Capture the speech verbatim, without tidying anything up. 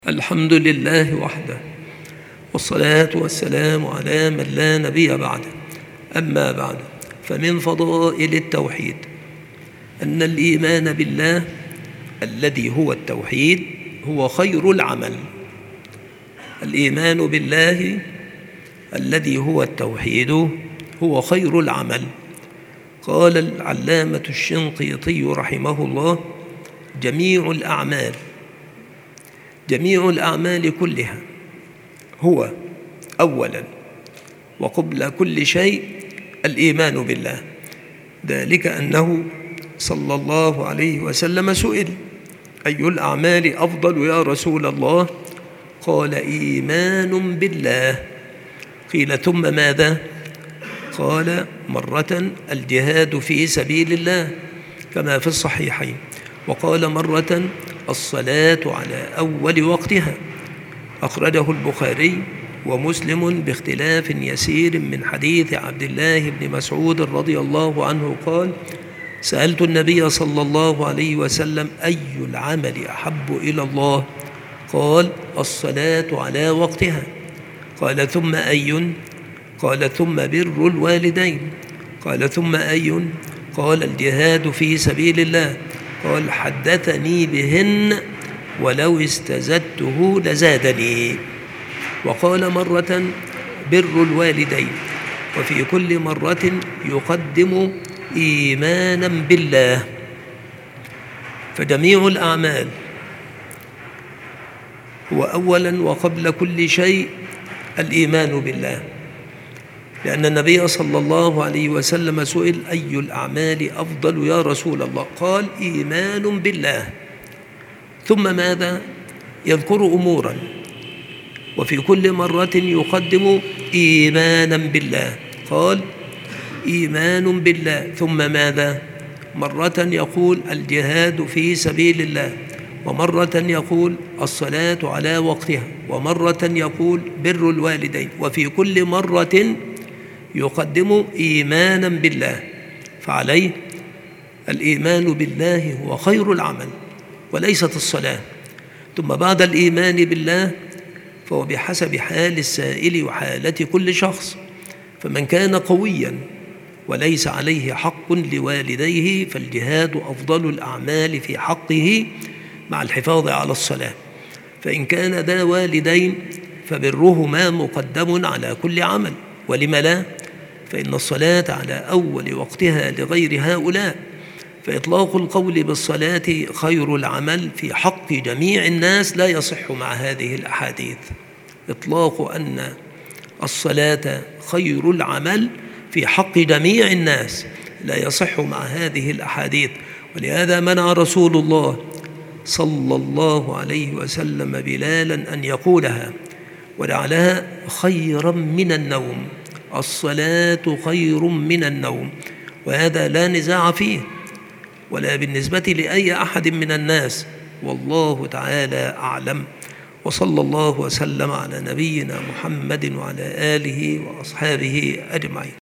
الحمد لله وحده، والصلاة والسلام على من لا نبي بعده. أما بعد، فمن فضائل التوحيد أن الإيمان بالله الذي هو التوحيد هو خير العمل. الإيمان بالله الذي هو التوحيد هو خير العمل. قال العلامة الشنقيطي رحمه الله: جميع الأعمال جميع الأعمال كلها هو أولا وقبل كل شيء الإيمان بالله، ذلك أنه صلى الله عليه وسلم سئل: أي الأعمال أفضل يا رسول الله؟ قال: إيمان بالله. قيل: ثم ماذا؟ قال: مرة الجهاد في سبيل الله كما في الصحيحين، وقال مرة الصلاة على أول وقتها. أخرجه البخاري ومسلم باختلاف يسير من حديث عبد الله بن مسعود رضي الله عنه قال: سألت النبي صلى الله عليه وسلم: أي العمل أحب إلى الله؟ قال: الصلاة على وقتها. قال: ثم أي؟ قال: ثم بر الوالدين. قال: ثم أي؟ قال: الجهاد في سبيل الله. قال: حدثني بهن ولو استزدته لزادني. وقال مرة: بر الوالدين. وفي كل مرة يقدم إيمانا بالله. فجميع الأعمال هو أولا وقبل كل شيء الإيمان بالله، لأن النبي صلى الله عليه وسلم سئل: أي الأعمال أفضل يا رسول الله؟ قال: إيمان بالله. ثم ماذا؟ يذكر أمورا، وفي كل مرة يقدم إيمانا بالله. قال: إيمان بالله. ثم ماذا؟ مرة يقول الجهاد في سبيل الله، ومرة يقول الصلاة على وقتها، ومرة يقول بر الوالدين، وفي كل مرة يقدم إيمانا بالله. فعليه الإيمان بالله هو خير العمل وليست الصلاة. ثم بعد الإيمان بالله فهو بحسب حال السائل وحالة كل شخص، فمن كان قويا وليس عليه حق لوالديه فالجهاد أفضل الأعمال في حقه مع الحفاظ على الصلاة. فإن كان ذا والدين فبرهما مقدم على كل عمل، ولم لا؟ فإن الصلاة على أول وقتها لغير هؤلاء. فإطلاق القول بالصلاة خير العمل في حق جميع الناس لا يصح مع هذه الأحاديث. إطلاق أن الصلاة خير العمل في حق جميع الناس لا يصح مع هذه الأحاديث، ولهذا منع رسول الله صلى الله عليه وسلم بلالا أن يقولها، وجعلها خيرا من النوم. الصلاة خير من النوم، وهذا لا نزاع فيه ولا بالنسبة لأي أحد من الناس، والله تعالى أعلم. وصلى الله وسلم على نبينا محمد وعلى آله وأصحابه أجمعين.